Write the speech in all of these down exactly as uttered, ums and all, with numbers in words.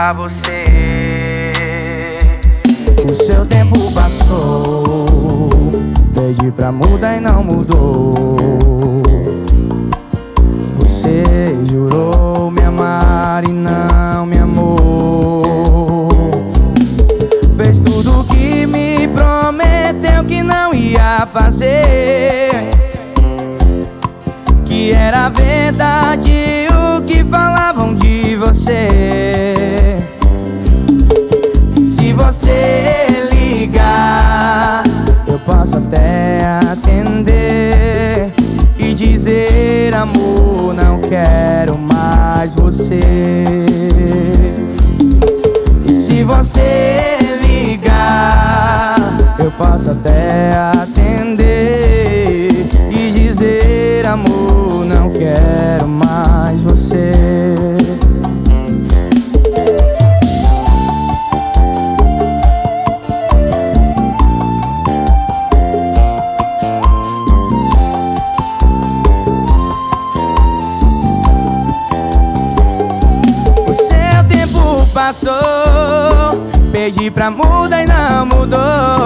pra você. O seu tempo passou, pedi pra mudar e não mudou. Você jurou me amar e não me amou. Fez tudo que me prometeu que não ia fazer, que era verdade o que falavam de você. Se você ligar, eu posso até atender e dizer: amor, não quero mais você. E se você ligar, eu posso até atender e dizer: amor, não quero mais você. Passou, pedi pra mudar e não mudou.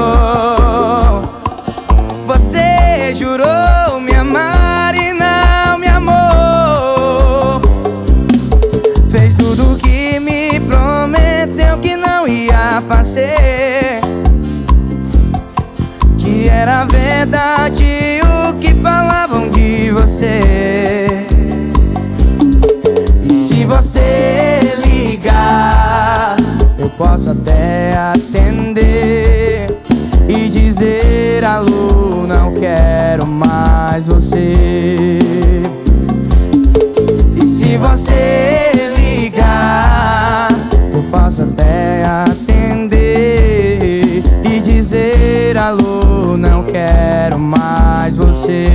Você jurou me amar e não me amou. Fez tudo que me prometeu que não ia fazer, que era verdade o que falavam de você. E se você ligar, eu posso até atender e dizer: alô, não quero mais você. E se você ligar, eu posso até atender e dizer: alô, não quero mais você.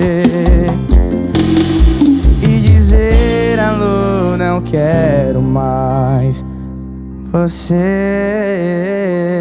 E dizer: alô, não quero mais você.